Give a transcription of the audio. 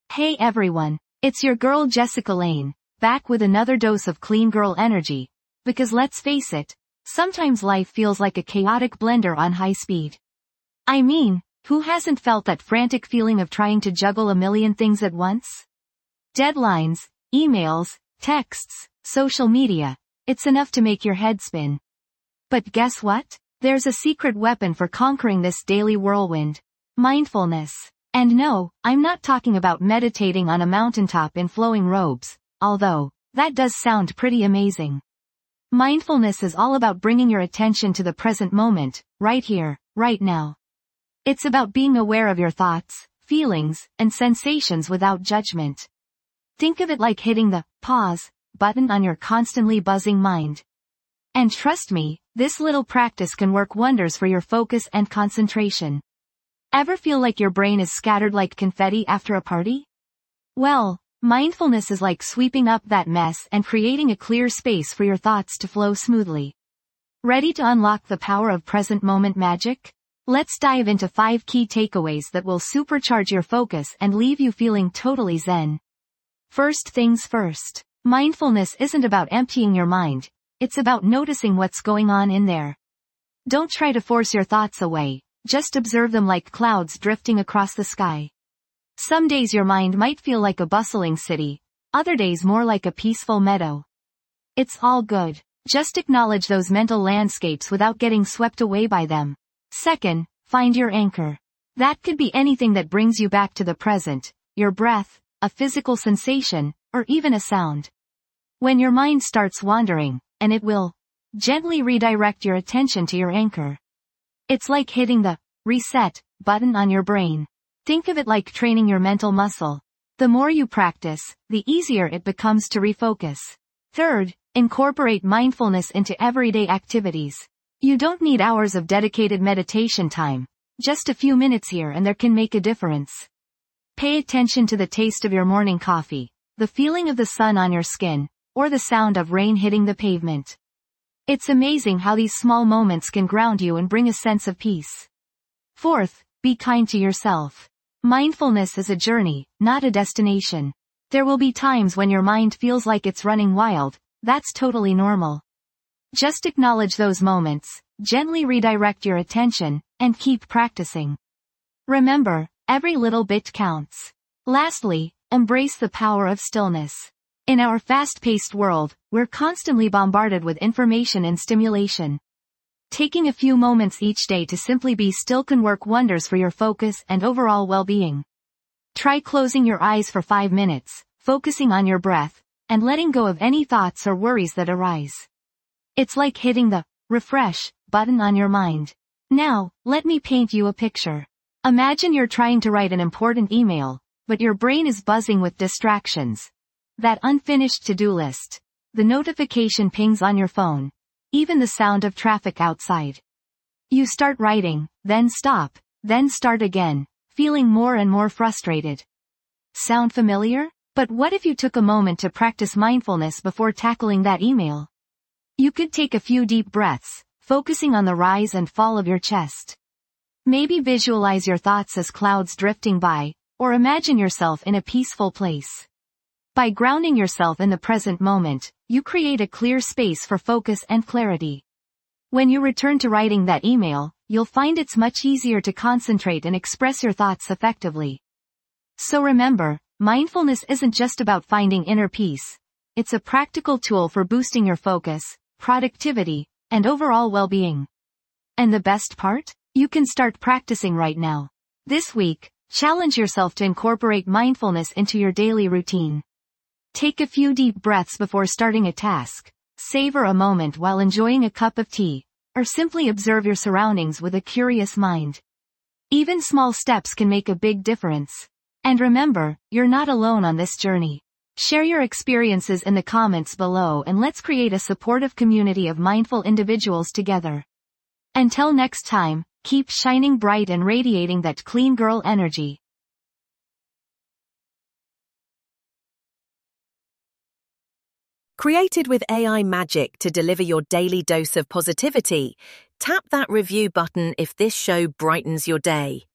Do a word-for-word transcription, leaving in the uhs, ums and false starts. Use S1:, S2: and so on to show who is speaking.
S1: Hey everyone, it's your girl Jessica Lane, back with another dose of clean girl energy. Because let's face it, sometimes life feels like a chaotic blender on high speed. I mean, who hasn't felt that frantic feeling of trying to juggle a million things at once? Deadlines, emails, texts, social media, it's enough to make your head spin. But guess what? There's a secret weapon for conquering this daily whirlwind. Mindfulness. And no, I'm not talking about meditating on a mountaintop in flowing robes, although, that does sound pretty amazing. Mindfulness is all about bringing your attention to the present moment, right here, right now. It's about being aware of your thoughts, feelings, and sensations without judgment. Think of it like hitting the pause button on your constantly buzzing mind. And trust me, this little practice can work wonders for your focus and concentration. Ever feel like your brain is scattered like confetti after a party? Well, mindfulness is like sweeping up that mess and creating a clear space for your thoughts to flow smoothly. Ready to unlock the power of present moment magic? Let's dive into five key takeaways that will supercharge your focus and leave you feeling totally zen. First things first. Mindfulness isn't about emptying your mind, it's about noticing what's going on in there. Don't try to force your thoughts away. Just observe them like clouds drifting across the sky. Some days your mind might feel like a bustling city, other days more like a peaceful meadow. It's all good. Just acknowledge those mental landscapes without getting swept away by them. Second, find your anchor. That could be anything that brings you back to the present, your breath, a physical sensation, or even a sound. When your mind starts wandering, and it will, gently redirect your attention to your anchor. It's like hitting the reset button on your brain. Think of it like training your mental muscle. The more you practice, the easier it becomes to refocus. Third, incorporate mindfulness into everyday activities. You don't need hours of dedicated meditation time. Just a few minutes here and there can make a difference. Pay attention to the taste of your morning coffee, the feeling of the sun on your skin, or the sound of rain hitting the pavement. It's amazing how these small moments can ground you and bring a sense of peace. Fourth, be kind to yourself. Mindfulness is a journey, not a destination. There will be times when your mind feels like it's running wild. That's totally normal. Just acknowledge those moments, gently redirect your attention, and keep practicing. Remember, every little bit counts. Lastly, embrace the power of stillness. In our fast-paced world, we're constantly bombarded with information and stimulation. Taking a few moments each day to simply be still can work wonders for your focus and overall well-being. Try closing your eyes for five minutes, focusing on your breath, and letting go of any thoughts or worries that arise. It's like hitting the refresh button on your mind. Now, let me paint you a picture. Imagine you're trying to write an important email, but your brain is buzzing with distractions. That unfinished to-do list. The notification pings on your phone. Even the sound of traffic outside. You start writing, then stop, then start again, feeling more and more frustrated. Sound familiar? But what if you took a moment to practice mindfulness before tackling that email? You could take a few deep breaths, focusing on the rise and fall of your chest. Maybe visualize your thoughts as clouds drifting by, or imagine yourself in a peaceful place. By grounding yourself in the present moment, you create a clear space for focus and clarity. When you return to writing that email, you'll find it's much easier to concentrate and express your thoughts effectively. So remember, mindfulness isn't just about finding inner peace. It's a practical tool for boosting your focus, productivity, and overall well-being. And the best part? You can start practicing right now. This week, challenge yourself to incorporate mindfulness into your daily routine. Take a few deep breaths before starting a task, savor a moment while enjoying a cup of tea, or simply observe your surroundings with a curious mind. Even small steps can make a big difference. And remember, you're not alone on this journey. Share your experiences in the comments below and let's create a supportive community of mindful individuals together. Until next time, keep shining bright and radiating that clean girl energy.
S2: Created with A I magic to deliver your daily dose of positivity, tap that review button if this show brightens your day.